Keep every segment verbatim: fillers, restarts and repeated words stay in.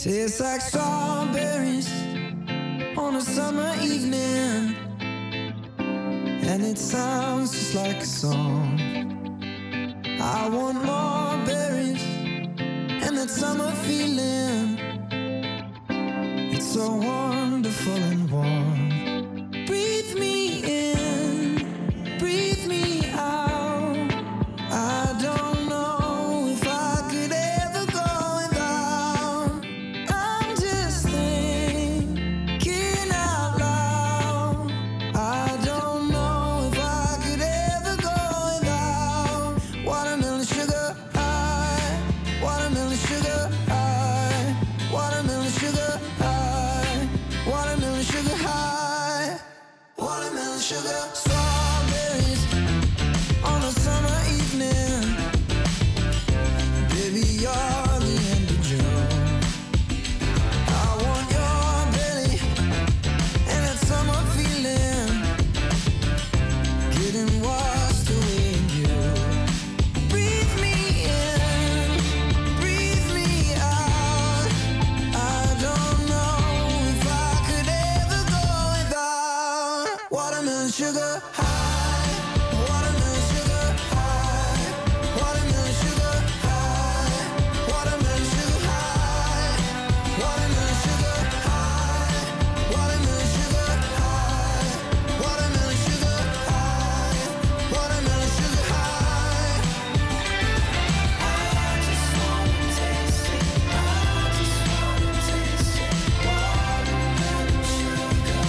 Tastes like strawberries on a summer evening, and it sounds just like a song. I want more berries and that summer feeling. It's so wonderful and warm. Breathe me in, breathe me out. I don't know if I could ever go without. I'm just thinking out loud. I don't know if I could ever go without watermelon sugar high, watermelon sugar high, watermelon sugar high, watermelon sugar high, watermelon sugar. Strawberries on a summer evening. Baby, you're the end of June. I want your belly and that summer feeling, getting washed away in you. Breathe me in, breathe me out. I don't know if I could ever go without watermelon sugar high, watermelon sugar high, watermelon sugar high, watermelon sugar high, watermelon sugar high, watermelon sugar high, watermelon sugar high, watermelon sugar high. I just wanna taste it. I just wanna taste it. Watermelon sugar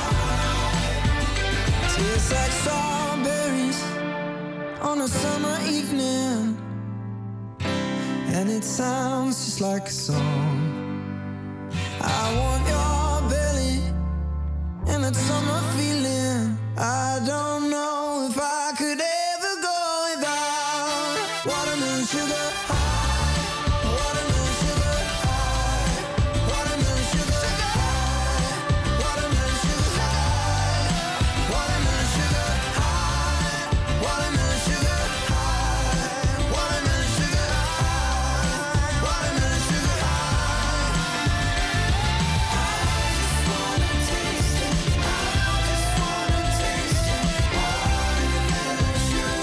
high. Tastes like strawberries on a summer evening, and it sounds just like a song. I want your belly and that summer feeling. I don't know if I could ever go without watermelon sugar high, watermelon sugar high, watermelon sugar high, watermelon sugar high, watermelon sugar high, watermelon sugar high, watermelon sugar high, watermelon sugar high. I just wanna taste it. I just wanna taste it. Watermelon sugar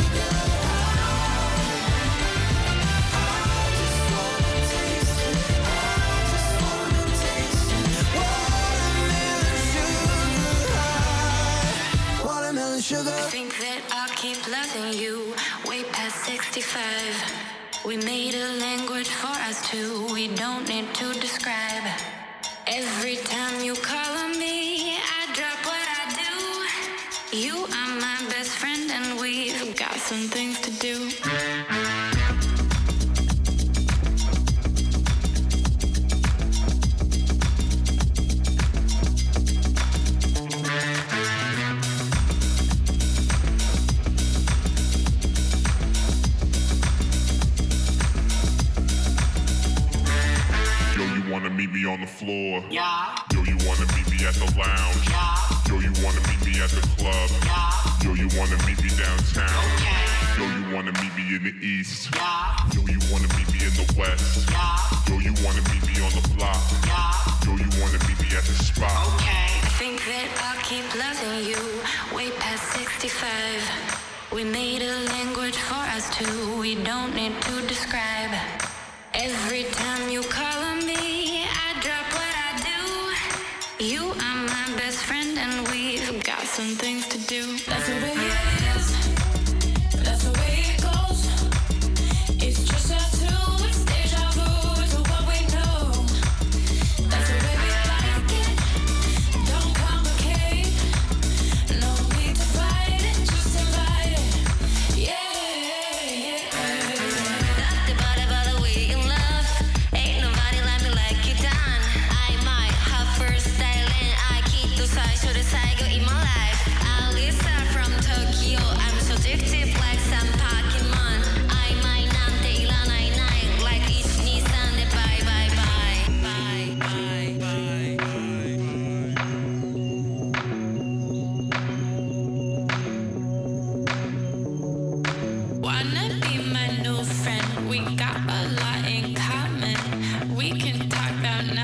high. I just wanna taste it. I just wanna taste it. Watermelon sugar high. Watermelon sugar. I think that I'll keep loving you way past sixty-five. We made a language for us two, we don't need to describe. Every time you call on me, I drop what I do. You are my best friend and we've got some things to do. Yo, you wanna meet me on the floor? Yeah, Yo, you wanna meet me at the lounge? yeah, Yo, you wanna meet me at the club? yeah, Yo, you wanna meet me downtown? okay, Yo, you wanna meet me in the east? yeah, Yo, you wanna meet me in the west? yeah, Yo, you wanna meet me on the block? yeah, Yo, you wanna meet me at the spot? okay. I think that I'll keep loving you way past sixty-five. We made a language for us two, we don't need to describe. Every time you call on me, I drop what I do. You are my best friend and we've got some things to do. That's the way it is, that's the way it goes. It's just us two, it's deja vu to what we know. That's the way we like it, don't complicate. No need to fight it, just invite it. Yeah, yeah. Nothing but about the way you love. Ain't nobody like me like you done. I might have first style and I keep to side, should I go in my life. Alisa from Tokyo, I'm so addictive like some Pokemon. I might not take la nine nine like each Nissan. Bye bye bye bye bye bye bye. Wanna be my new friend? We got a lot in common. We can talk about nothing.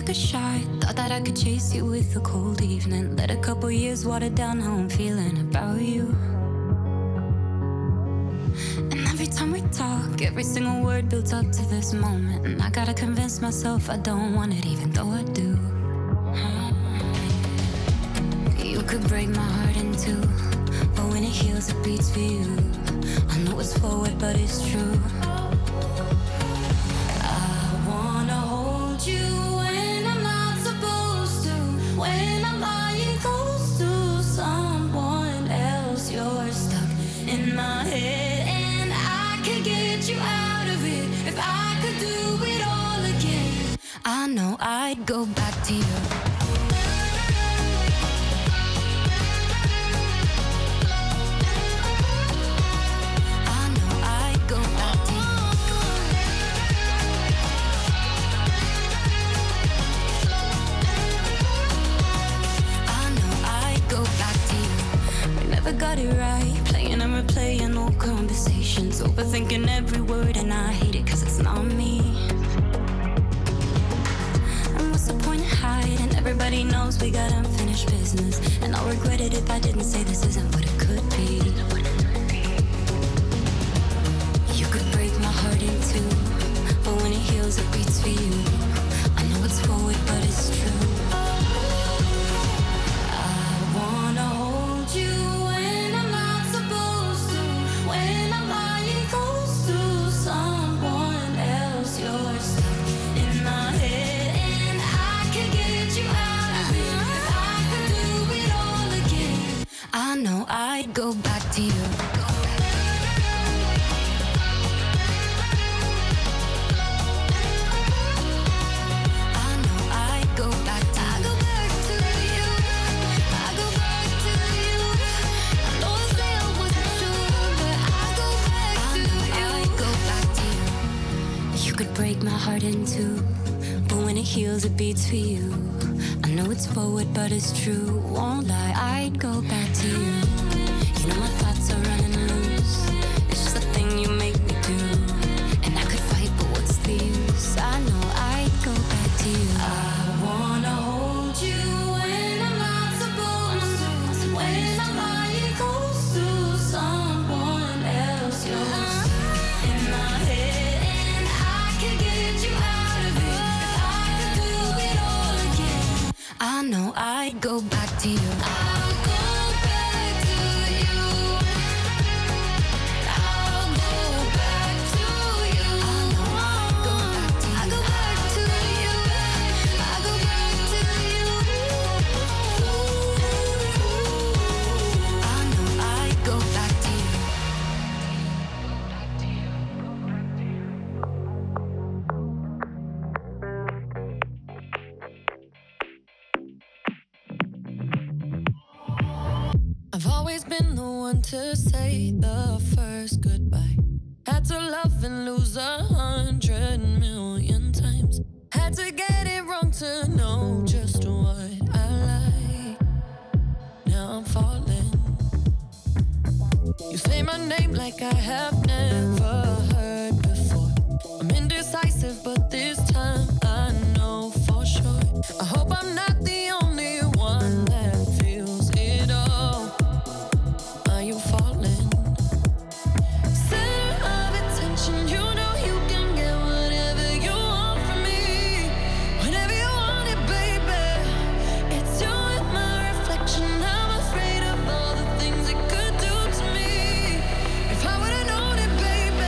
like a shot. Thought that I could chase you with a cold evening. Let a couple years water down how I'm feeling about you. And every time we talk, every single word builds up to this moment. And I gotta convince myself I don't want it, even though I do. You could break my heart in two, but when it heals, it beats for you. I know it's forward, but it's true. I wanna hold you when I'm not supposed to, when I'm lying close to someone else. You're stuck in my head, and I could get you out of it if I could do it all again. I know I'd go back to you. Got it right, playing and replaying old conversations, overthinking every word, and I hate it cause it's not me. And what's the point of hiding? Everybody knows we got unfinished business, and I'll regret it if I didn't say this isn't what it could be. You could break my heart in two, but when it heals it beats for you. I know it's forward but it's true. I wanna hold you I know I'd go back to you. I know I'd go back to you. I go back to you. I go back to you. I know I say I wasn't sure, but I go back to you. I'd go back to you. You could break my heart in two, but when it heals, it beats for you. I know it's forward, but it's true. Won't lie, I'd go back to you. You know my thoughts are running loose. It's just a thing you make me do. And I could fight, but what's the use? I know I'd go back to you. I wanna hold you when I'm not supposed to, when I'm lying close to someone else. You're in my head, and I can get you out of it if I could do it all again. I know I'd go back to you. I'll go back to you. I'll go back to you. I know I'd go back to you. I go back to you. I go back to you. I know I'd go back to you. I've always been the one to say the first goodbye. Had to love and lose a hundred million times. Had to get it wrong to know just what I like. Now I'm falling. You say my name like I have never heard before. I'm indecisive, but this time I know for sure. I hope I'm not the only one that feels it all. Are you falling? Center of attention, you know you can get whatever you want from me. Whenever you want it, baby. It's you and my reflection. I'm afraid of all the things it could do to me. If I would've known it, baby.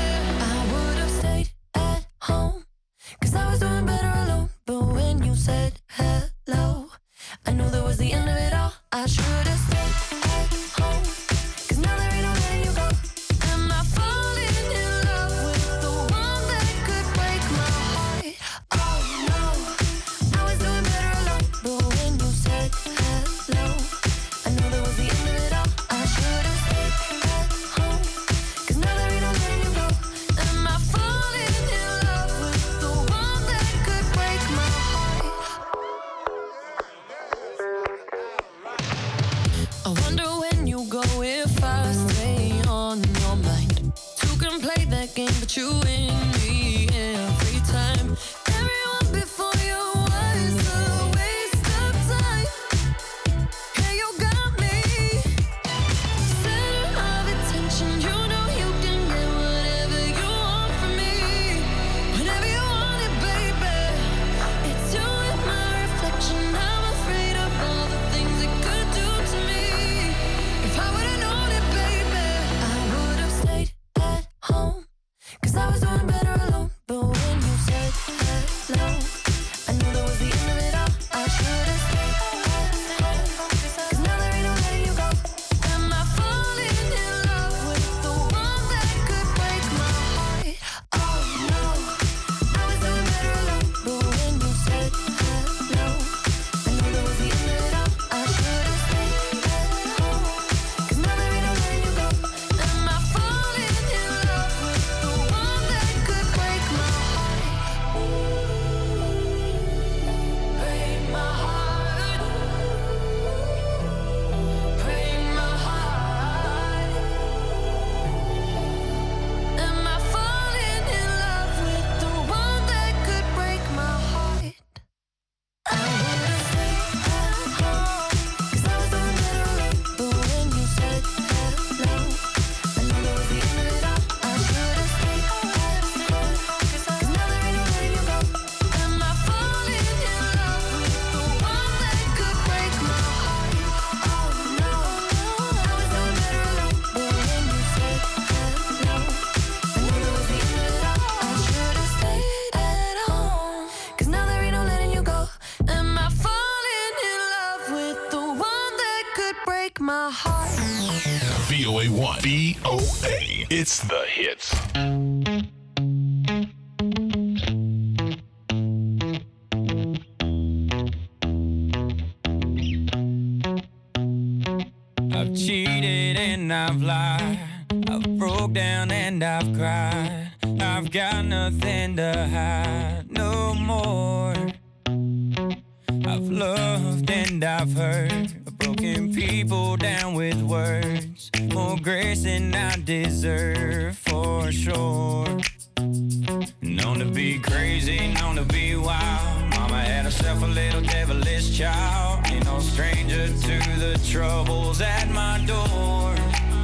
B O A one. B O A. It's the hits. I've cheated and I've lied. I've broke down and I've cried. I've got nothing to hide no more. I've loved and I've hurt. I've broken people down with words. More grace than I deserve for sure. Known to be crazy, known to be wild. Mama had herself a little devilish child. Ain't no stranger to the troubles at my door.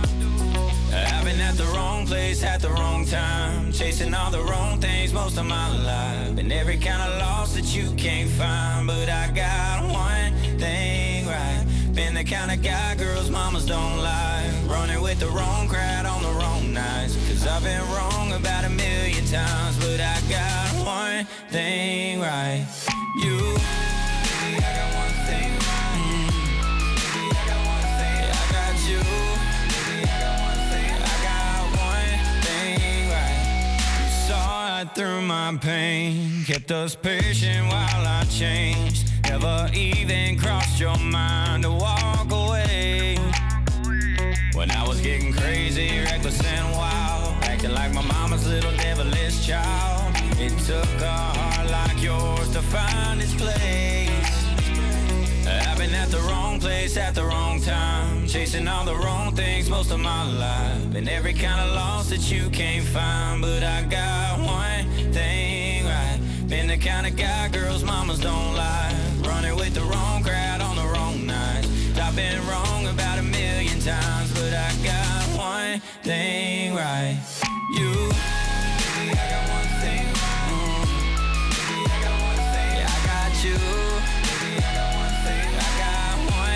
I've been at the wrong place at the wrong time, chasing all the wrong things most of my life. Been every kind of loss that you can't find, but I got one thing right. Been the kind of guy girls mamas don't like, running with the wrong crowd on the wrong nights. Cause I've been wrong about a million times, but I got one thing right. You, baby, I got one thing right. Mm. Baby, I got one thing. I got you. Baby, I got one thing. I got one thing right. You saw right through my pain, kept us patient while I changed. Never even crossed your mind to walk away. When I was getting crazy, reckless and wild, acting like my mama's little devilish child. It took a heart like yours to find its place. I've been at the wrong place at the wrong time, chasing all the wrong things most of my life. Been every kind of loss that you can't find, but I got one thing right. Been the kind of guy girls mamas don't like, running with the wrong crowd on the wrong nights. I've been wrong about a million times, but I got one thing right. You, baby, I got one thing right. Mm. Baby, I got one thing. Yeah, I got you. Baby, I got one thing. I got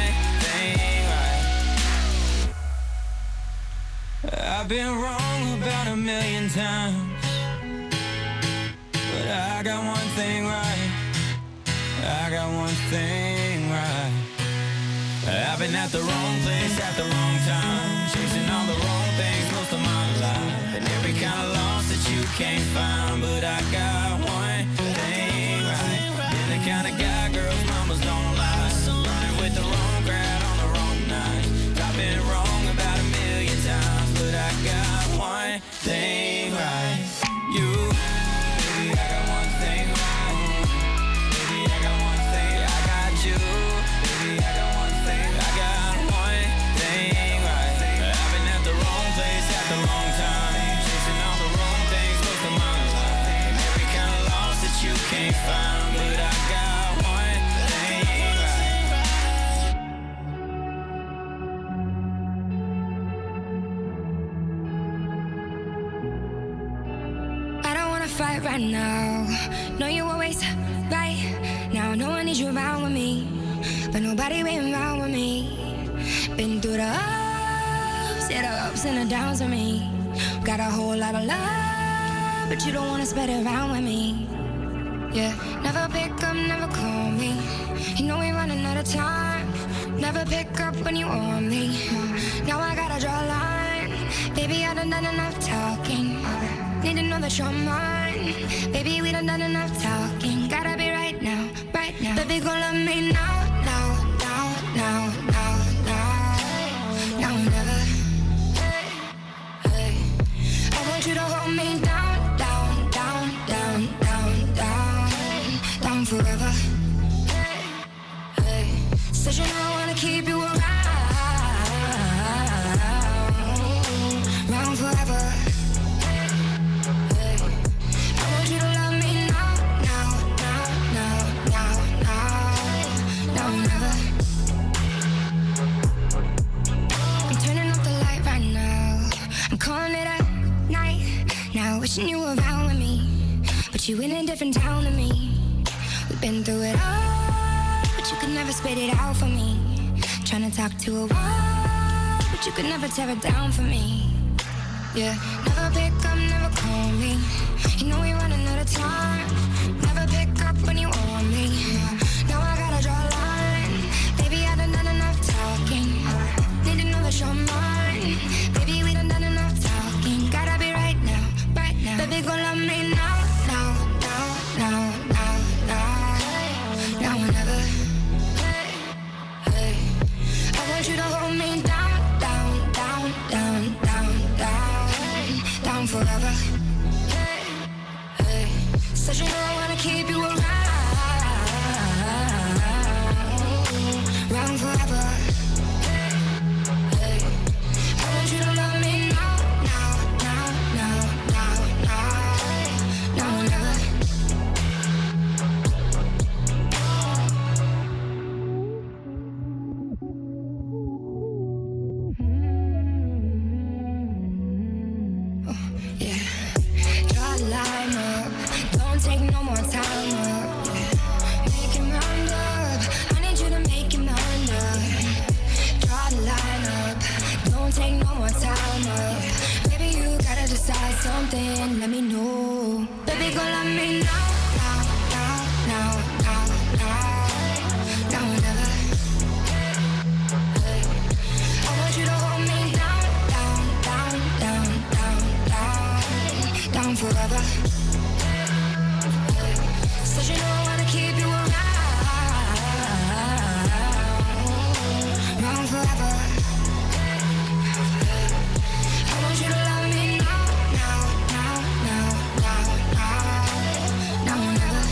one thing right. I've been wrong about a million times, but I got one thing right. I got one thing right. I've been at the wrong place at the wrong time, chasing all the wrong things most of my life. And every kind of loss that you can't find, but I got one thing right. Been the kind of guy girls mamas don't like, running with the wrong crowd on the wrong night. I've been wrong about a million times, but I got one thing right. You, baby, I got one thing right. Baby, I got one thing. I got you. Baby, I got one thing. I got one thing right. I've been at the wrong place at the wrong time, chasing all the wrong things most of my life. And every kind of loss that you can't find, but I got one thing right. I don't wanna fight right now. No, you always right. Now no one needs you around with me, but nobody been around with me. Been through the ups, yeah, the ups and the downs with me. Got a whole lot of love, but you don't wanna spread it around with me. Yeah, never pick up, never call me. You know we running out of time. Never pick up when you want me. Now I gotta draw a line. Baby, I done done enough talking. Need to know that you're mine. Baby, we done done enough talking. Gotta be right now, right now. Baby, gon' love me now, now, now, now, now, now. Now or never. Hey, hey. I want you to hold me down, down, down, down, down, down, down forever. Hey, hey. Said you know I wanna keep you around, around forever. Calling it a night, now wishing you were around with me, but you in a different town than me. We've been through it all, but you could never spit it out for me. Trying to talk to a wall, but you could never tear it down for me. Yeah, never pick up, never call me. You know we running out of time. Never pick up when you want me. Now I gotta draw a line. Baby, I done done enough talking. Need to know that you're mine. 'cause you know I wanna keep you around, around forever. Hey, I want you to love me now, now, now, now, now, now, now and ever. Line up, don't take no more time up. Yeah. Make your mind up, I need you to make your mind up. Draw the line up, don't take no more time up. Baby, you gotta decide something, let me know. Baby, go love me now, now, now, now, now, now, now and never. Hey. I want you to hold me down, down, down, down, down, down, down forever. Cause you know I wanna keep you around, around forever. I want you to love me now, now, now, now, now, now, now and never.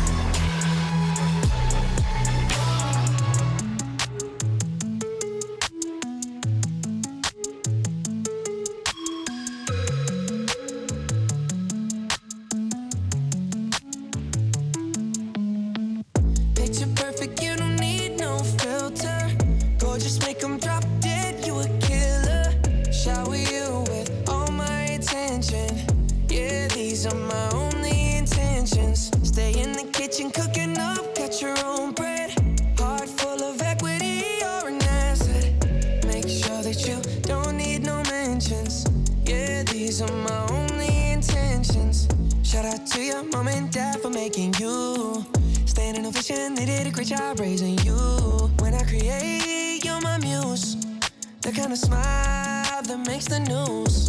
Picture perfect, you don't need no filter. Gorgeous, make them drop dead, you a killer. Shower you with all my attention. Yeah, these are my only intentions. Stay in the kitchen, cooking up, got your own bread. Heart full of equity, you're an asset. Make sure that you don't need no mentions. Yeah, these are my only intentions. Shout out to your mom and dad for making you. Standing ovation, they did a great job raising you. When I create, you're my muse. The kind of smile that makes the news.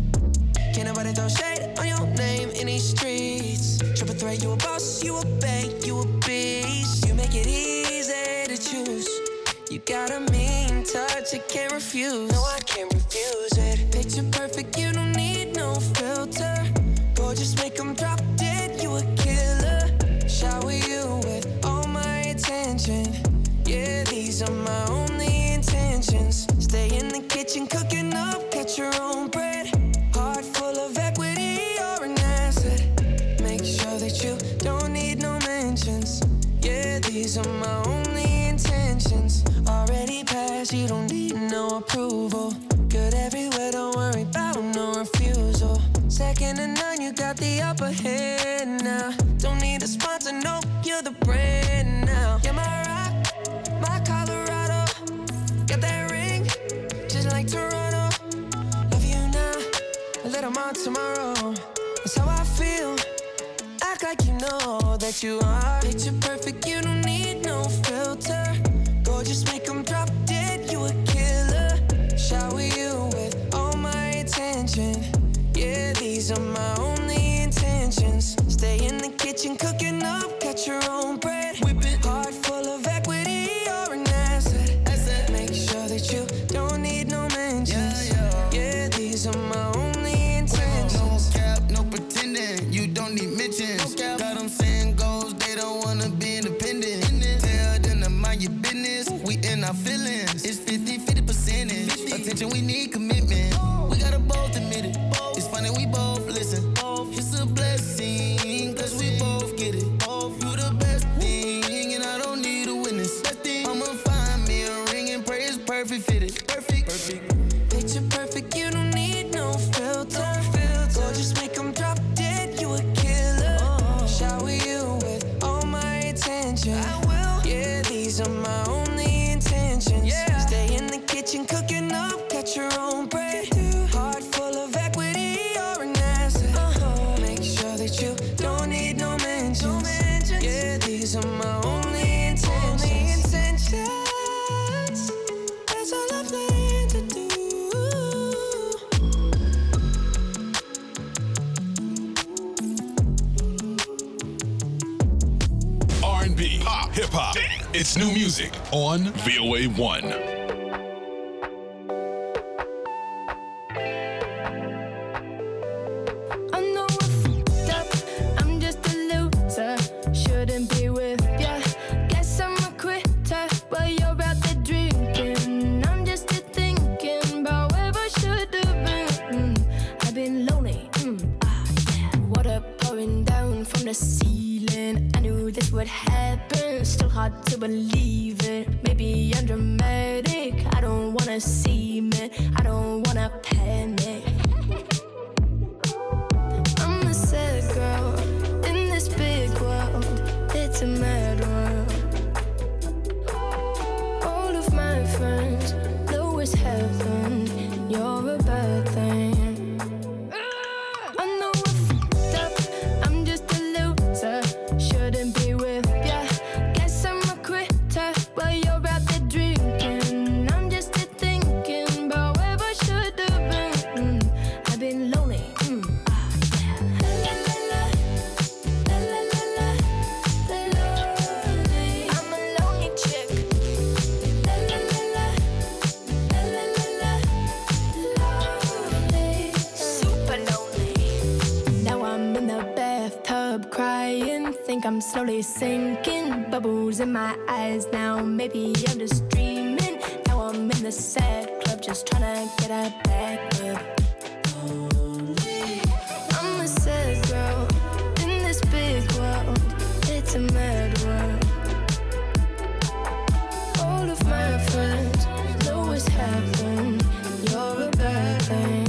Can't nobody throw shade on your name in these streets. Triple threat, you a boss, you a bank, you a beast. You make it easy to choose. You got a mean touch, I can't refuse. No, I can't refuse it. Picture perfect, you don't need no filter. Gorgeous, make them drop dead, you a killer. Shower you with all my attention. Yeah, these are my only intentions. Stay in the kitchen, cooking up, get your own bread. Heart full of equity, you're an asset. Make sure that you don't need no mentions. Yeah, these are my only intentions. Already passed, you don't need no approval. Good everywhere, don't worry about no refusal. Second to none, you got the upper hand now. Don't need a sponsor, no, you're the brand now. You're my rock, my Colorado. Got that ring, just like Toronto. Love you now, a little more tomorrow. That's how I feel, act like you know that you are. Picture perfect, you don't need no filter. Gorgeous, make them drop dead, you a killer. Shower you with all my attention. Yeah, these are my only intentions. Stay in the kitchen, cooking up, got your own bread. Whipping heart full of equity, you're an asset. asset. Make sure that you don't need no mentions. Yeah, yeah. Yeah, these are my only intentions. No cap, no pretending, you don't need mentions. No got them saying goals, they don't wanna be independent. Tell them to mind your business, we in our feelings. It's fifty fifty percentage. Attention, we need commitment. We gotta both admit it. It's funny, we both listen. It's a blessing, cause we both get it. You the best thing, and I don't need a witness. I'ma find me a ring and pray it's perfect fitted. Perfect, perfect. Picture perfect, you don't need no filter. Gorgeous, make them drop dead, you a killer. Shower you with all my attention. I will. Yeah, these are my only intentions. Yeah. Stay in the kitchen, cooking up, get your own bread. Heart full of equity, you're an asset. Uh-huh. Make sure that you don't need no mentions. No mentions. Yeah, these are my only intentions. Only intentions. That's all I plan to do. R and B, pop, hip hop. It's new music on V O A one. I know I fucked up. I'm just a little from the ceiling. I knew this would happen, still hard to believe it. Maybe I'm dramatic, I don't wanna seem it, I don't wanna panic. I'm a sad girl in this big world, it's a mad world. All of my friends know it's heaven, you're a bad thing. I know I fucked up, I'm just a loser, shouldn't be with ya. Guess I'm a quitter while you're out there drinking. I'm just here thinking about where I should have been. Mm, I've been lonely. Mm, ah, yeah. La, la, la, la, la, la, la, lonely. I'm a lonely chick. La, la, la, la, la, la, la, la, lonely. Super lonely. Now I'm in the bathtub crying, think I'm slowly sinking. Bubbles in my eyes now, maybe I'm just dreaming. Now I'm in the sad club, just trying to get a back up. I'm a sad girl in this big world, it's a mad world. All of my friends know it's happened, you're a bad thing.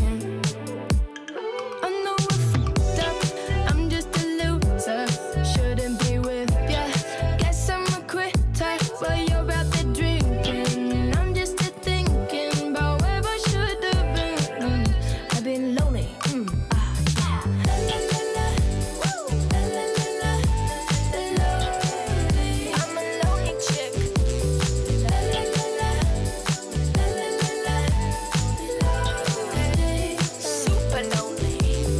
I know I fucked up, I'm just a loser, shouldn't be with ya. Guess I'm a quitter while you're out there drinking. I'm just here thinking about where I should have been. Mm, I've been lonely. Mm, ah, yeah. La, la, la, la. Woo. La, la, la, la. Lonely. I'm a lonely chick. La, la, la, la. La, la, la, la. Lonely. Super lonely.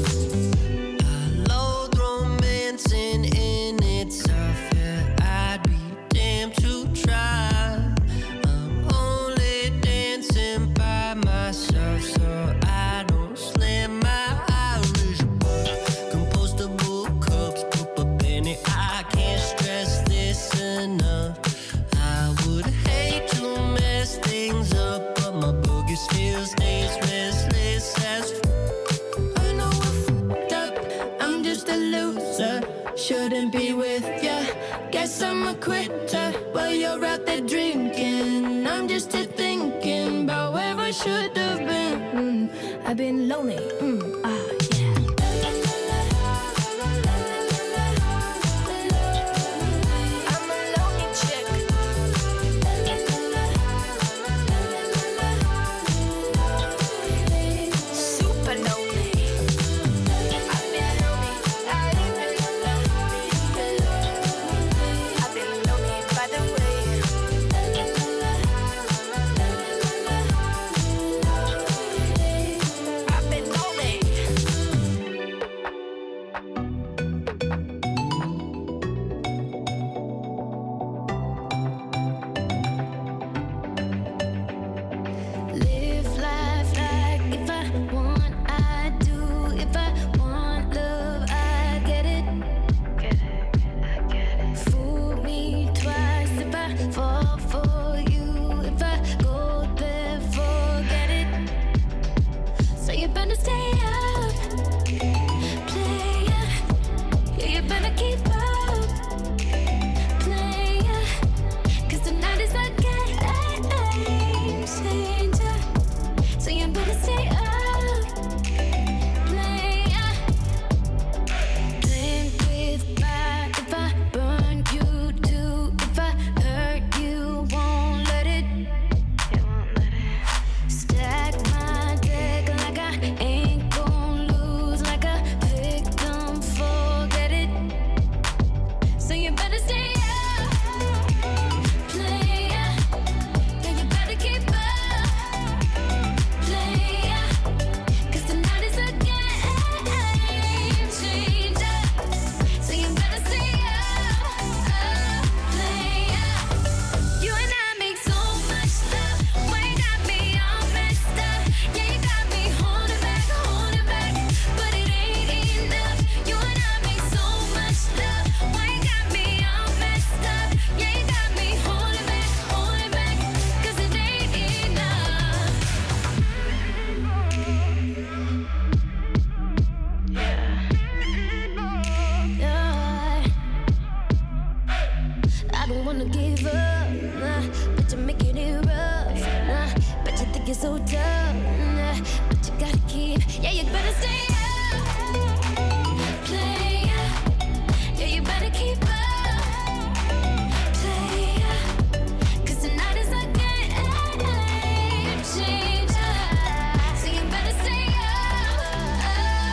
Loathe romancing in itself, yeah, I'd be damned to try. I'm only dancing by myself, so I don't slam my Irish bar. Compostable cups, pop a penny, I can't stress this enough. I would hate to mess things up, but my boogie still stays restless as I know I fucked up, I'm just a loser, shouldn't be with ya. Guess I'm a quitter while you're out there drinking. I'm just here thinking about where I should have been. Mm, I've been lonely. Mm, ah, yeah. I'm a lonely chick. Super lonely. I've been lonely. I've been lonely. I've been lonely by the way. I've been lonely. wanna give up, nah, but you're making it rough, nah, but you think it's so tough, nah, but you gotta keep, yeah, you better stay up, play up, yeah, you better keep up, play up, 'cause tonight is a game changer, so you better stay up,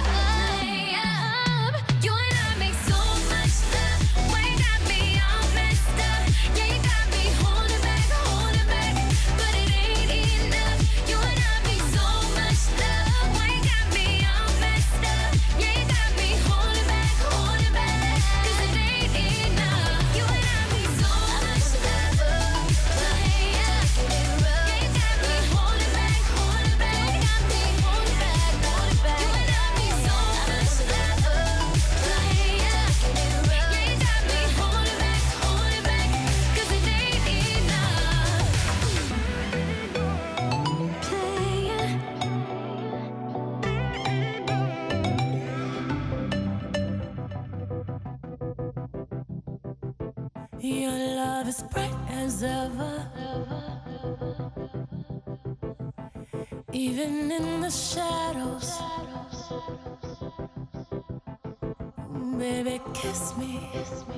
you and I make so much love, why you got me all messed up, yeah, you got me holding back, holding back, but it ain't enough, you and I make so much love, why you got me all messed up, yeah, you got me holding back, holding back, 'cause it ain't enough, you and I make so much love, play up, yeah, you got me holding back, holding back, you got me holding back, holding back, you and I make so much love, play up, yeah, you got me holding back, holding back, 'cause it ain't enough, play up. Your love is bright as ever, even in the shadows. Baby, kiss me.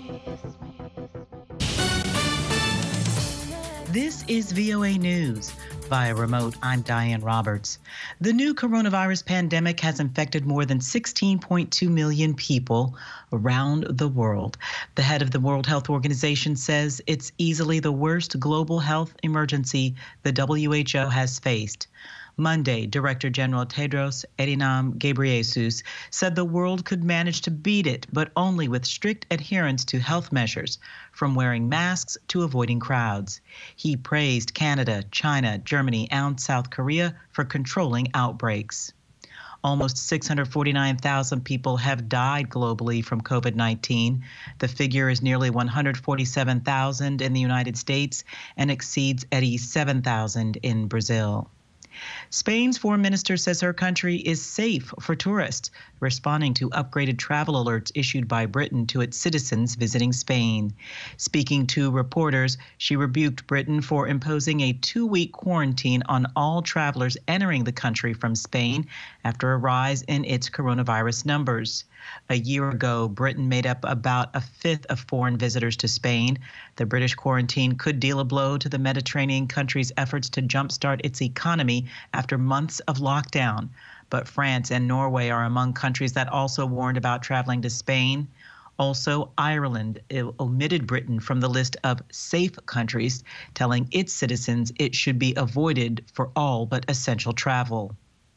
This is V O A News. Via remote, I'm Diane Roberts. The new coronavirus pandemic has infected more than sixteen point two million people around the world. The head of the World Health Organization says it's easily the worst global health emergency the W H O has faced. Monday, Director General Tedros Adhanom Ghebreyesus said the world could manage to beat it, but only with strict adherence to health measures, from wearing masks to avoiding crowds. He praised Canada, China, Germany, and South Korea for controlling outbreaks. Almost six hundred forty-nine thousand people have died globally from COVID nineteen. The figure is nearly one hundred forty-seven thousand in the United States and exceeds eighty-seven thousand in Brazil. Spain's foreign minister says her country is safe for tourists, responding to upgraded travel alerts issued by Britain to its citizens visiting Spain. Speaking to reporters, she rebuked Britain for imposing a two-week quarantine on all travelers entering the country from Spain after a rise in its coronavirus numbers. A year ago, Britain made up about a fifth of foreign visitors to Spain. The British quarantine could deal a blow to the Mediterranean country's efforts to jumpstart its economy after months of lockdown. But France and Norway are among countries that also warned about traveling to Spain. Also, Ireland omitted Britain from the list of safe countries, telling its citizens it should be avoided for all but essential travel.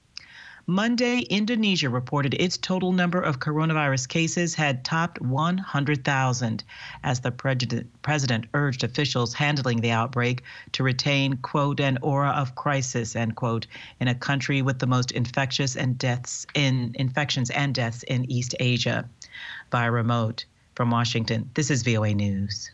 Monday, Indonesia reported its total number of coronavirus cases had topped one hundred thousand, as the president urged officials handling the outbreak to retain, quote, an aura of crisis, end quote, in a country with the most infectious and deaths in infections and deaths in East Asia. By remote from Washington, this is V O A News.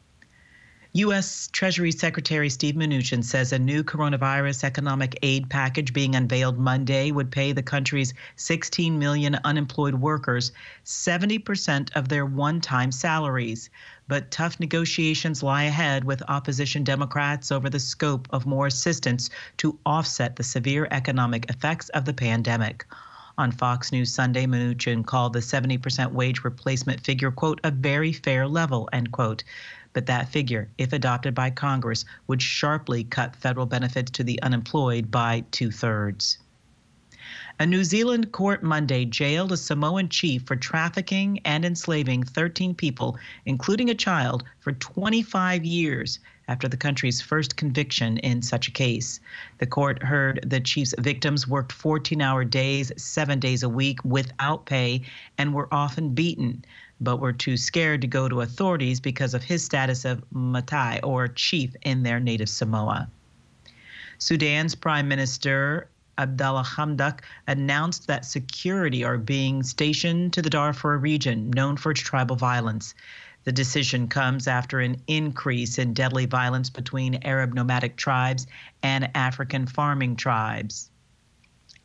U S Treasury Secretary Steve Mnuchin says a new coronavirus economic aid package being unveiled Monday would pay the country's sixteen million unemployed workers seventy percent of their one-time salaries. But tough negotiations lie ahead with opposition Democrats over the scope of more assistance to offset the severe economic effects of the pandemic. On Fox News Sunday, Mnuchin called the seventy percent wage replacement figure, quote, a very fair level, end quote. But that figure, if adopted by Congress, would sharply cut federal benefits to the unemployed by two-thirds. A New Zealand court Monday jailed a Samoan chief for trafficking and enslaving thirteen people, including a child, for twenty-five years after the country's first conviction in such a case. The court heard the chief's victims worked fourteen-hour days, seven days a week without pay, and were often beaten, but were too scared to go to authorities because of his status of Matai, or chief, in their native Samoa. Sudan's Prime Minister Abdallah Hamdok announced that security are being stationed to the Darfur region, known for its tribal violence. The decision comes after an increase in deadly violence between Arab nomadic tribes and African farming tribes.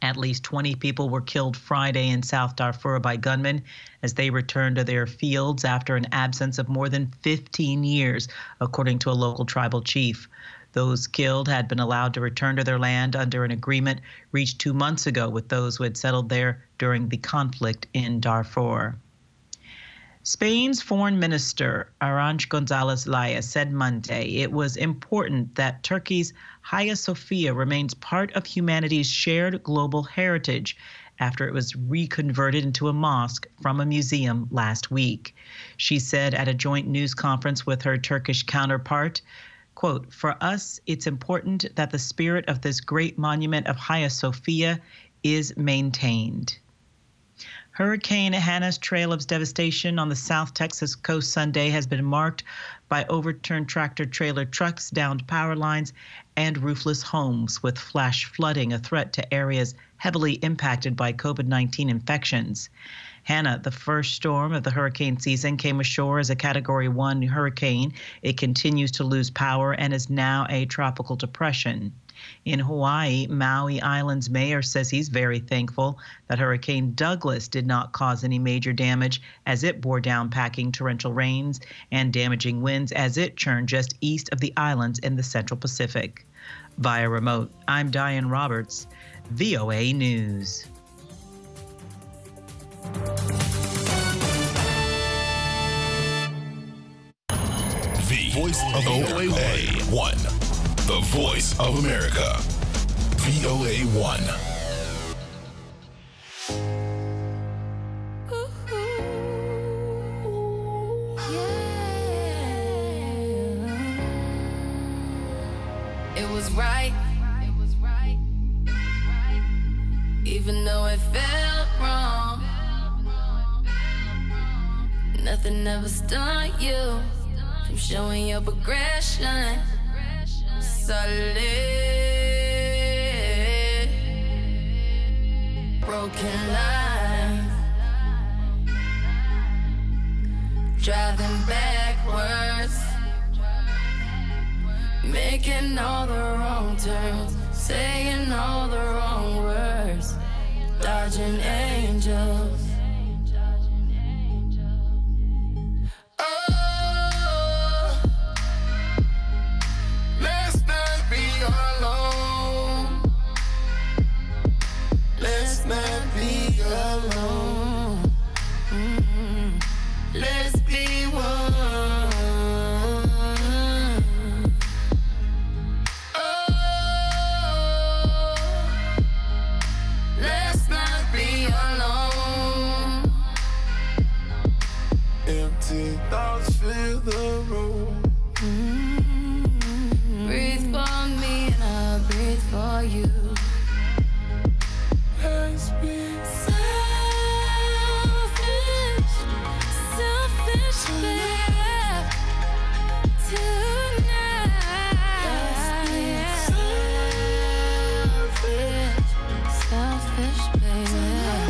At least twenty people were killed Friday in South Darfur by gunmen as they returned to their fields after an absence of more than fifteen years, according to a local tribal chief. Those killed had been allowed to return to their land under an agreement reached two months ago with those who had settled there during the conflict in Darfur. Spain's Foreign Minister, Arantxa González Laya, said Monday it was important that Turkey's Hagia Sophia remains part of humanity's shared global heritage after it was reconverted into a mosque from a museum last week. She said at a joint news conference with her Turkish counterpart, quote, "For us, it's important that the spirit of this great monument of Hagia Sophia is maintained." Hurricane Hannah's trail of devastation on the South Texas coast Sunday has been marked by overturned tractor-trailer trucks, downed power lines, and roofless homes, with flash flooding a threat to areas heavily impacted by COVID nineteen infections. Hannah, the first storm of the hurricane season, came ashore as a Category one hurricane. It continues to lose power and is now a tropical depression. In Hawaii, Maui Island's mayor says he's very thankful that Hurricane Douglas did not cause any major damage as it bore down packing torrential rains and damaging winds as it churned just east of the islands in the Central Pacific. Via remote, I'm Diane Roberts, V O A News. The voice of O A one. The voice of America. V O A one. It was right. It was right. Even though it felt wrong. Nothing ever stopped you from showing your progression. Solid. Broken line. Driving backwards. Making all the wrong turns. Saying all the wrong words. Dodging angels. Let's not be alone. Mm-hmm. Let's be one. Oh, let's not be alone. Empty thoughts fill the room. Mm-hmm. Breathe for me and I'll breathe for you. Let's be selfish, selfish, babe. Tonight, selfish, selfish, baby.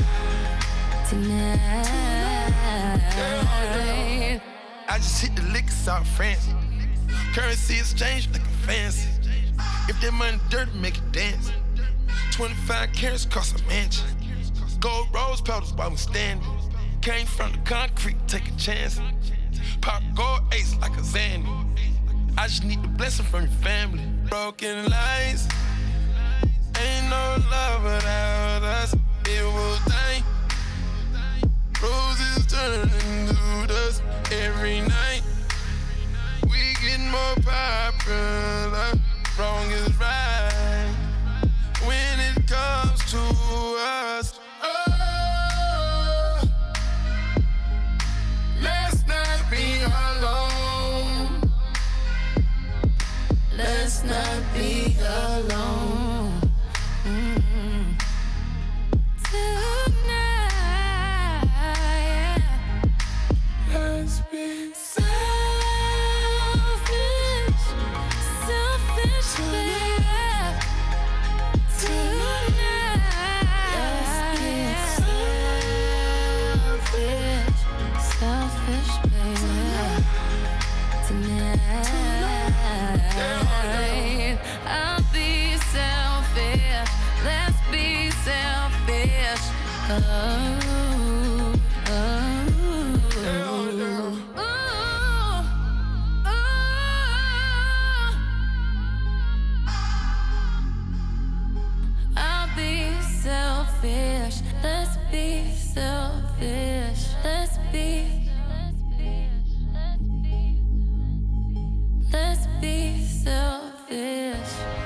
Tonight. I just hit the liquor South France. Currency exchange looking fancy. If that money dirty, make it dance. twenty-five carats cost a mansion. Gold rose petals while we standing. Came from the concrete, take a chance. Pop gold ace like a Zanny. I just need the blessing from your family. Broken lights. Ain't no love without us. It will die. Roses turning to dust every night. We get more popular. Wrong is right when it comes to us. Oh, let's not be alone. Let's not be alone. Mm-hmm. Tonight, yeah. Let's be selfish, selfish, babe. Selfish, selfish, baby. Tonight, I'll be selfish. Let's be selfish. Let's be selfish. Let's be. Let's be selfish.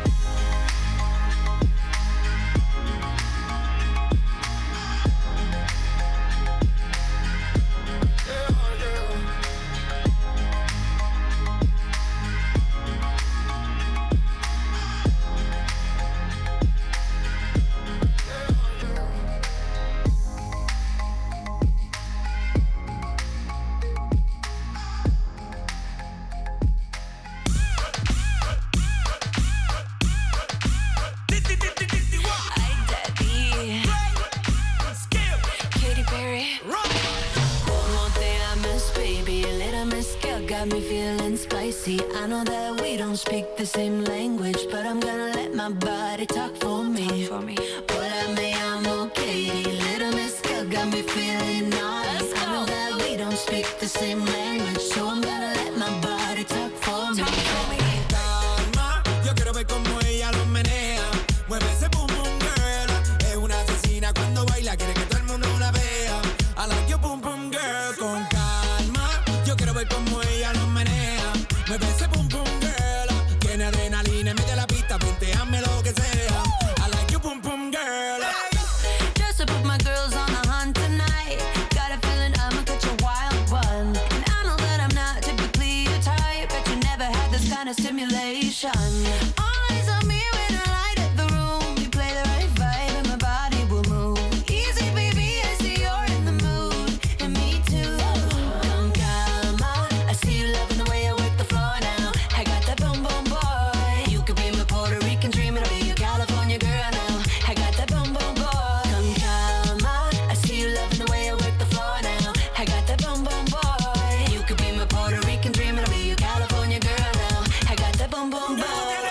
Got me feeling spicy. I know that we don't speak the same language, but I'm gonna let my body talk for me. For me. But I may, I'm okay. Little Miss Girl got me feeling naughty. I know that we don't speak the same language, so I'm gonna let my body talk for me. Calma, yo quiero ver cómo ella lo menea. Mueve ese boom boom girl. Es una asesina cuando baila, quiere que todo el mundo la vea. I like your boom boom girl. Con calma, yo quiero ver cómo ella lo menea. Mueve ese boom boom girl. Tiene adrenalina, mete la pista, punteame lo que sea. I like your boom boom girl. Just to put my girls on the hunt tonight. Got a feeling I'ma catch a wild one. And I know that I'm not typically your type, but you never had this kind of stimulation. Eyes on me when I light up the room. You play the right vibe and my body will move. Easy baby, I see you're in the mood. And me too. Con calma, I see you loving the way I work the floor now. I got that boom boom boy. You could be my Puerto Rican dream, it'll be your California girl now. I got that boom boom boy. Con calma, I see you loving the way I work the floor now. I got that boom boom boy. You could be my Puerto Rican dream, it'll be your California girl now. I got that boom boom boy.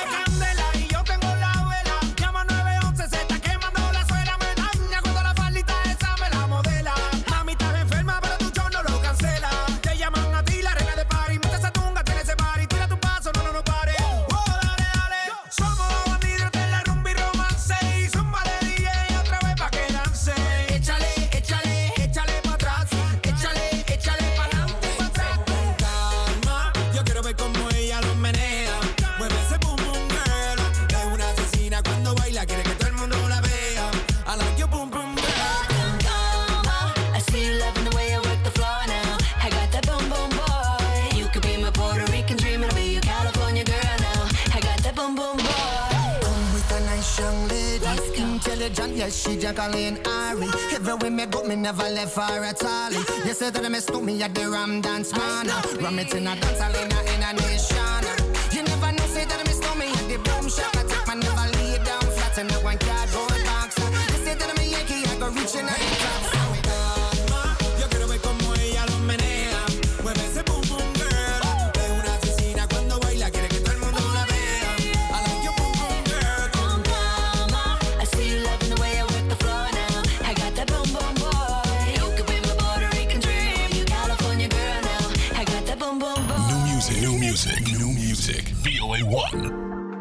Yes, she Jacqueline Ari. Everywhere me go, me never left her at all. You said that I miss me at the Ram Dance Man. Ram it in a dance hall in a, in a nation. You never know, say that I miss me at the Boom Shop. I take my never lay down flat in a one cardboard box. You said that I'm a Yankee, I go reaching out the top. Yo quiero ver cómo ella lo menea. Mueve ese boom boom girl. Es una asesina cuando baila, quiere que todo el mundo la vea. I like your boom boom girl. Con calma, I see you loving the way I work the floor now. I got that boom boom boy. You could be my Puerto Rican dream, you California girl now. I got that boom boom boy. New music, new music, new music. V O A one.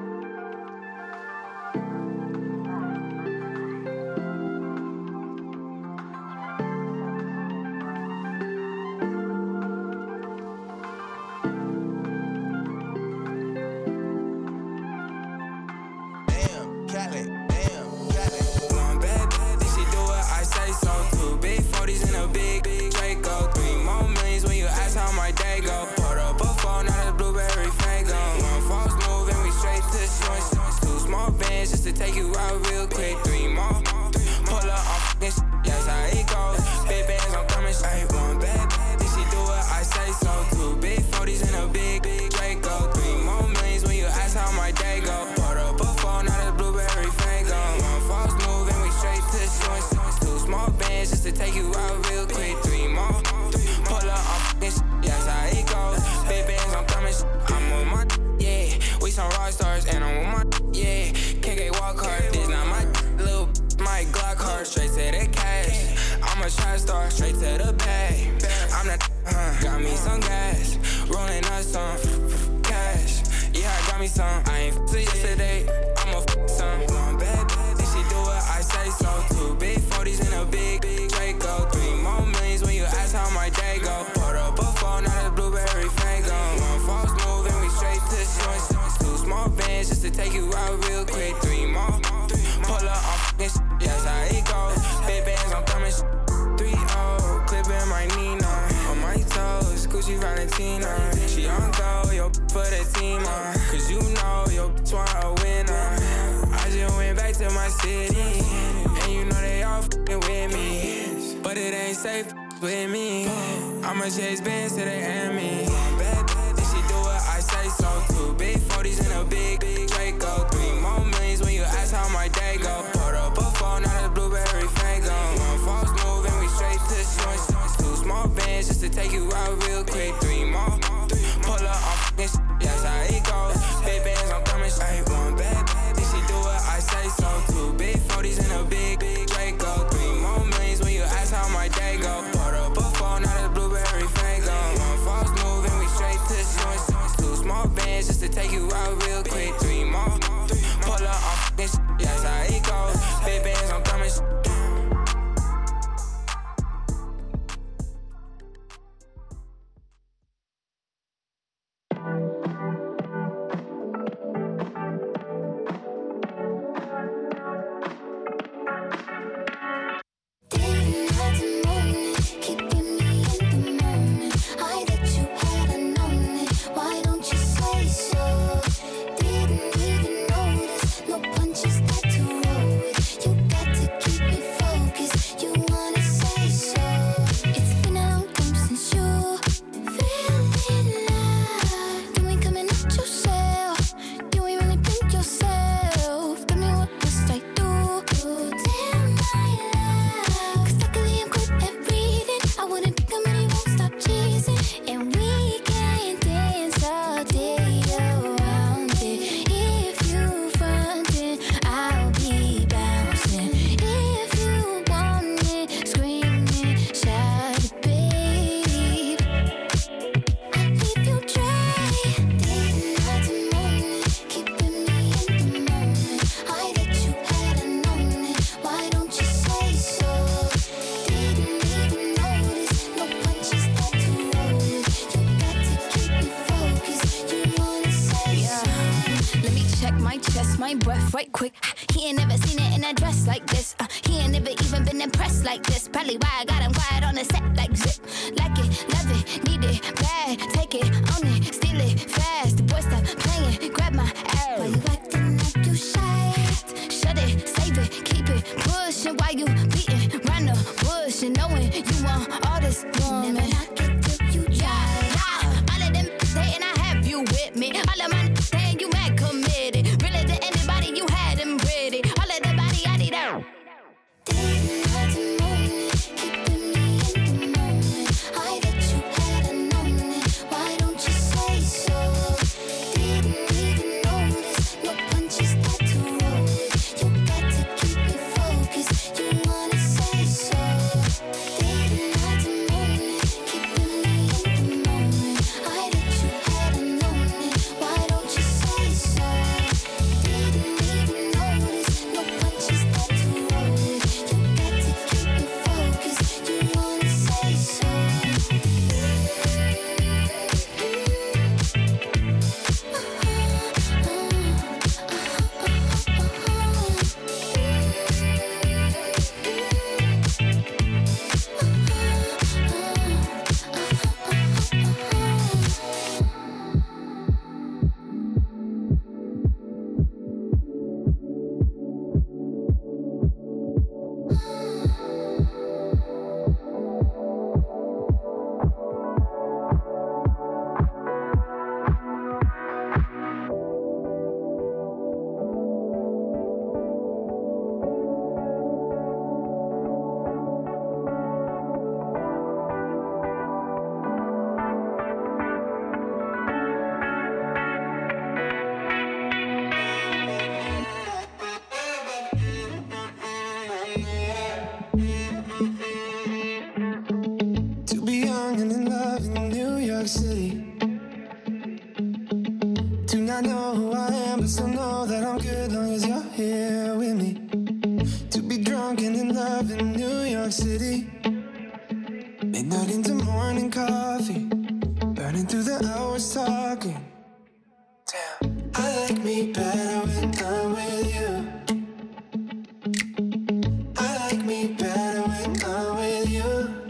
Take you out real quick, three more. Pull up on fucking shit, that's how it goes. Big bands, I'm coming straight. One bad bitch, she do what I say so. Two big forties and a big, big Draco. Three more millions when you ask how my day go. Put up a phone, now the blueberry fango. One false move and we straight to the short. Two small bands just to take you out real quick, three more. Pull up on fucking shit, that's how it goes. Big bands, I'm coming straight. I'm on my, yeah. We some rock stars and I'm on my, yeah. K K walk hard, this not my little, my Glock hard, straight to the cash. straight to the bag. I'm that, huh? Got me some gas, rolling up some cash. Yeah, I got me some. I ain't f***ed yesterday, I'ma f*** some. One bad bitch, and she do what I say so. Two big forties in a big, big Draco. Three more millions when you ask how my day go. Put up a phone, not a blueberry fango. One false move and we straight to shorts. Two small bands just to take you out real quick. Three more, pull up on f***ing shit, that's how it goes. Big bands, I'm coming sh- three oh, clipping my Nina. On my toes, Gucci Valentino. She on go, yo, for the team, uh. Cause you know, yo, want a winner. I just went back to my city, and you know they all f***ing with me. But it ain't safe with me. I'ma chase bands till they end me. Bad bitch, and she do what I say so. Two big forties in a big, big Draco. Three more millions when you ask how my day go. Put up a phone, not a blueberry fango. One false move and we straight to shorts. Two small bands just to take you out real quick. Three more, pull up on f***ing shit, that's how it goes. Big bands, I'm coming straight. One bad bitch, she do what I say so. Two big forties in a big, big Draco. Three more millions when you ask how my day go. Put up a phone, not a blueberry fango. One false move and we straight to shorts. Two small bands just to take you out real quick. Three more, pull up on f***ing shit, that's how it goes. Big bands, I'm coming straight. Right quick, he ain't never seen it in a dress like this. Uh, he ain't never even been impressed like this. Probably why I got him quiet on the set like zip. Like it, love it, need it, bad. Take it, own it, steal it, fast. The boy stop playing, grab my ass. Why you acting like you shy? Shut it, save it, keep it pushing. While you beating round the bush and knowing you want all this woman. Never knock it till you try. Yeah, all of them saying I have you with me. All of my saying you mad committed. Really to anybody you had them pretty. All of the body I need out. Didn't have to moan it, keeping me in the moment. I bet you had a known it. Do not know who I am, but still know that I'm good long as you're here with me. To be drunk and in love in New York City. Midnight into morning coffee, burning through the hours talking. Damn, I like me better when I'm with you. I like me better when I'm with you.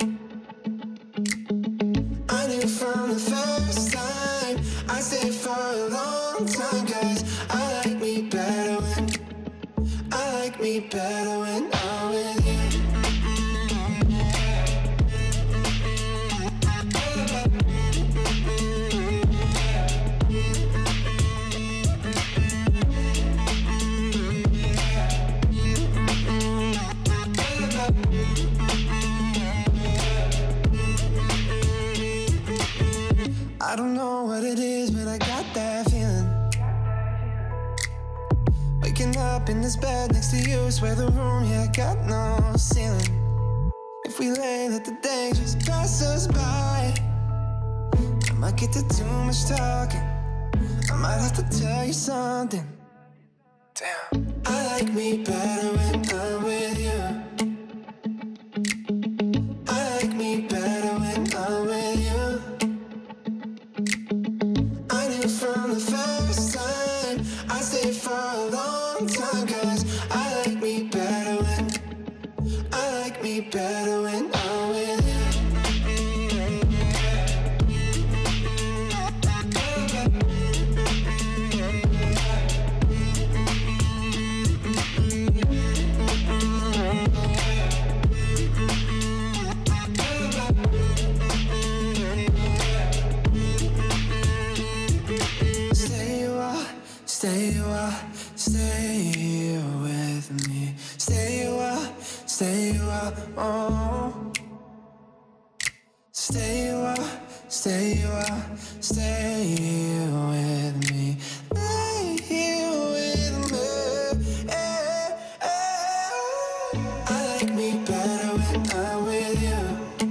I knew from the first time I stayed for a long time, cause I like me better when I like me better when I'm with you. I don't know what it is, but I got that feeling. Waking up in this bed next to you, swear the room, yeah, got no ceiling. If we lay, let the day just pass us by. I might get to too much talking, I might have to tell you something. Damn, I like me better when I'm with you. I like me better when I'm with you. From the first time I stayed for a long time, cause I like me better when I like me better when I'm with you. Stay a while, stay with me. Stay a while, stay a while, oh. Stay a while, stay a while, stay with me. Stay here with me. Eh, eh. I like me better when I'm with you.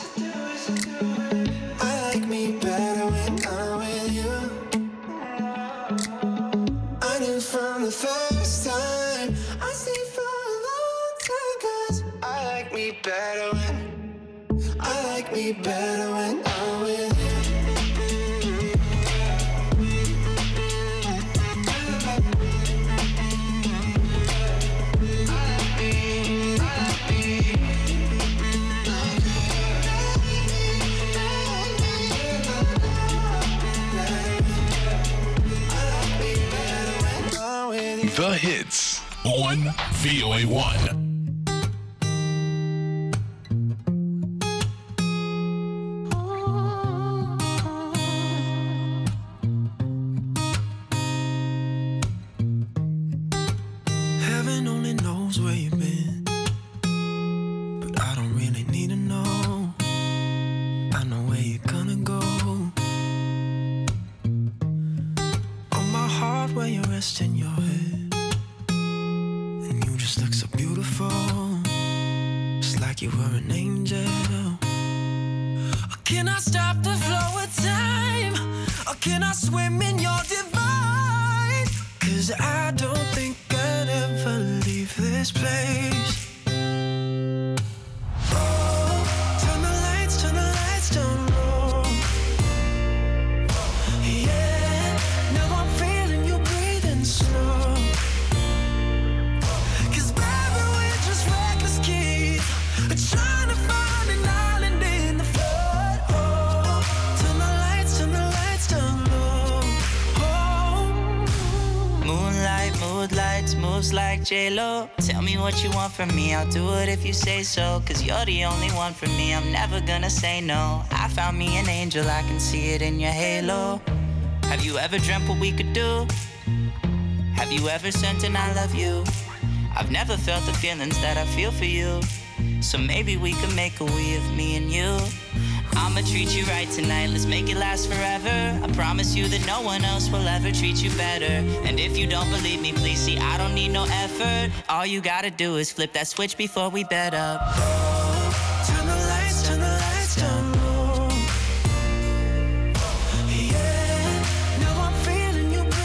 I like me better when I'm with you. I knew from the first time I stayed for a long time, cause I like me better when I like me better when I'm with you. The hits on V O A one. Heaven only knows where you've been, but I don't really need to know. I know where you're gonna go. On my heart where you're resting your head, and you just look so beautiful, just like you were an angel. Or can I stop the flow of time? Or can I swim in your divine? Cause I don't think I'd ever leave this place. Oh, turn the lights, turn the lights down low. Yeah, now I'm feeling you breathing slow. Cause baby, we're just reckless kids, trying to find an island in the flood. Oh, turn the lights, turn the lights down low. Oh. Moonlight, mood lights, moves like J-Lo. Tell me what you want from me, I'll do it if you say so. Cause you're the only one for me, I'm never gonna say no. I found me an angel, I can see it in your halo. Have you ever dreamt what we could do? Have you ever sent an I love you? I've never felt the feelings that I feel for you. So maybe we could make a we of me and you. I'ma treat you right tonight, let's make it last forever. I promise you that no one else will ever treat you better. And if you don't believe me, please see, I don't need no effort. All you gotta do is flip that switch before we bed up. Oh, turn the lights, turn the lights down low. Yeah, now I'm feeling you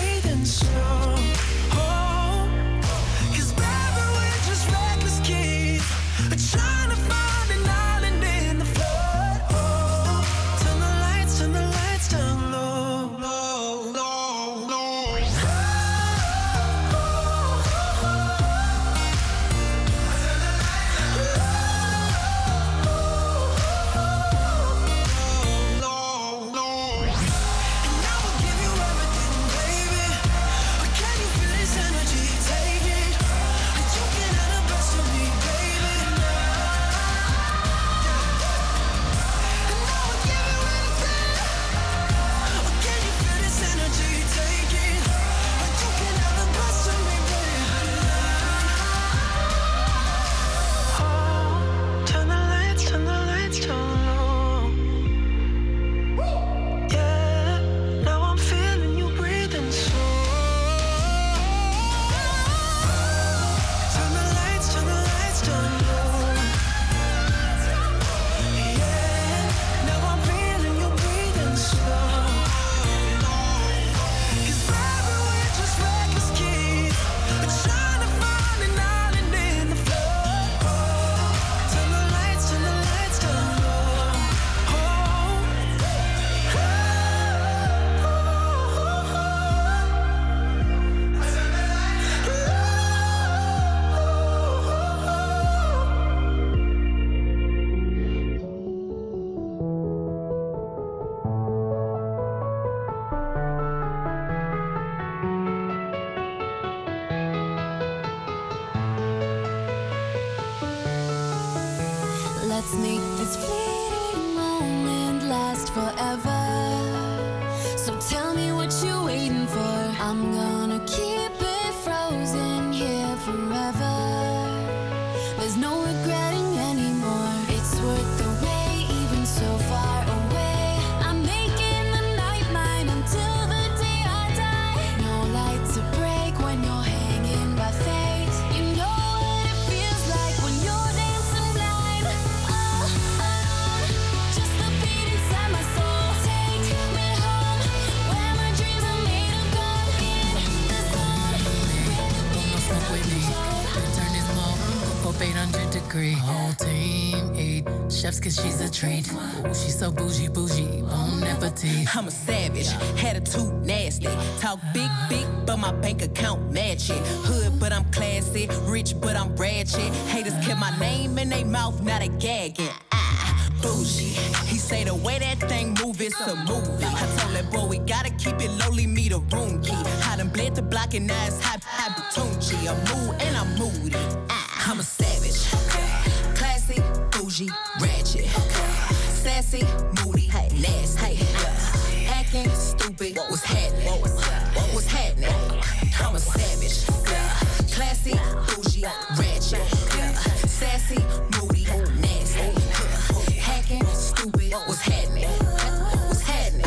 trust me, this fleeting moment lasts forever. So tell me what you're waiting for. I'm gonna keep it frozen here forever. There's no regretting anymore. It's worth the wait, even so far away. I'm making the night mine until the day I die. No light to break when you're hanging by fate. You know what it feels like when you're dancing blind. All alone, just the beat inside my soul. Take me home, where my dreams are made of gold. In the zone, Don't smoke with me. Turn this mo up eight hundred degree. Whole team eat chefs cause she's a treat. Ooh, she's so bougie, bougie, bon appetit. I'm a savage, attitude nasty. Talk big, big, but my bank account match it. Hood, but I'm classy. Rich, but I'm ratchet. Haters kept my name in their mouth, now they gagging. Ah, bougie. He say the way that thing move, it's a movie. I told that boy we gotta keep it lowly, me the room key. I done bled the block and now it's hot, hot Batunchi. I'm mood and I'm moody. Ah, I'm a savage. Classy, bougie, ratchet. Sassy, moody, nasty. Acting stupid, what's happening? What was happening? I'm a savage. Classy, bougie, ratchet. Sassy, moody, nasty. Hacking, stupid, what's happening? What's happening?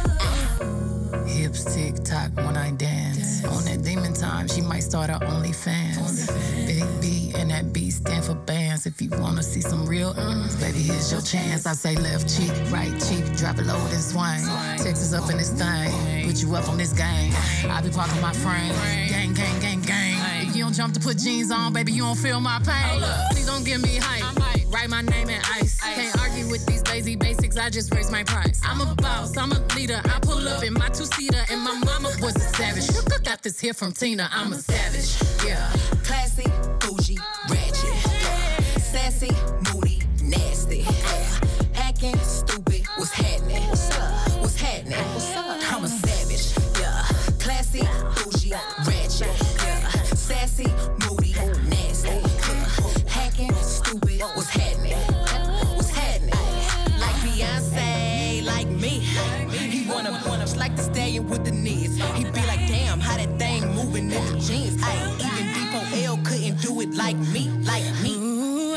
Hips tick tock when I dance. On that demon time, she might start her OnlyFans. Big B and that B stand for bands. If you wanna see some real mm, baby, here's your chance. I say left cheek, right cheek, drop it low and swing. Texas up in this thing, put you up on this game. I be parking my frame, gang, gang, gang, gang. If you don't jump to put jeans on, baby, you don't feel my pain. Please don't give me hype. Write my name in ice. Can't argue with these lazy basics, I just raise my price. I'm a boss, I'm a leader. I pull up in my two-seater and my mama was a savage. Got this here from Tina, I'm a savage. Yeah. Classy, bougie, ratchet. Sassy, moody, nasty. Acting stupid, what's happening? What's happening? I'm a savage. Yeah. Classy, bougie, ratchet. Sassy, moody, nasty. Hacking, stupid, what's happening? What's happening? Like Beyonce, like me. He wanna, wanna like the stallion with the knees. He be like, damn, how that thing moving in the jeans. Ay, even D four L couldn't do it like me, like me. Ooh,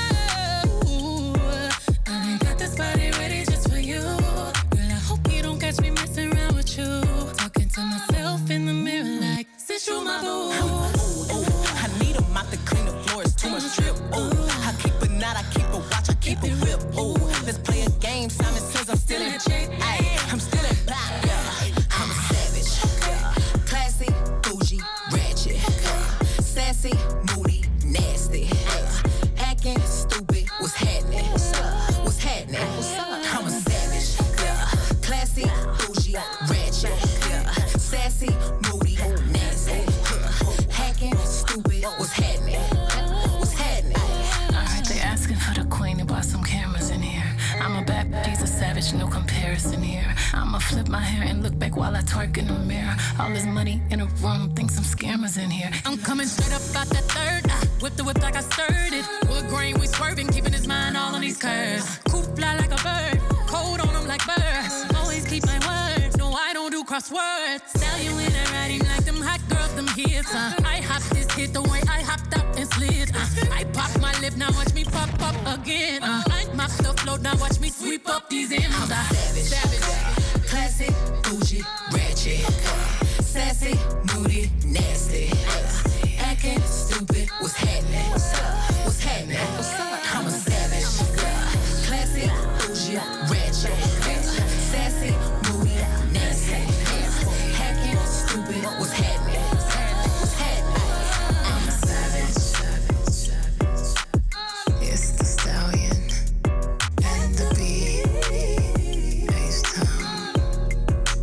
ooh, I got this body ready just for you. Girl, I hope you don't catch me messing around with you. Talking to myself in the mirror like, sit through my boo. Ooh, ooh, I need a mop to clean the floors, too much drip. Ooh, I keep a knot, I keep a watch, I keep a whip. Ooh, let's play a game. Simon says I'm still in. Ay, I'm still in back. Yeah, I'm a savage. Classy, bougie, ratchet. Sassy, moody, nasty. Acting stupid, what's happening? What's happening? I'm a savage. Classy, bougie, ratchet. Sassy, moody, nasty. Hacking, stupid, what's happening? What's happening? Alright, they asking for the queen and bought some cameras in here. I'm a bad, she's a savage, no comparison here. I'ma flip my hair and look back while I twerk in the mirror. All this money in a room, think some scammers in here. I'm coming straight up out that third. Ah, whip the whip like I stirred it. Wood grain, we swerving, keeping his mind all on these curves. Coop fly like a bird, cold on him like birds. Always keep my word, no I don't do crosswords. Stallion when I ride him like them hot girls, them hits. Uh, I hop this hit the way I hopped up and slid. Uh, I pop my lip, now watch me pop up again. Uh, I mop the flow, now watch me sweep up these M's. I'm a savage. Savage. Classy, bougie, ratchet.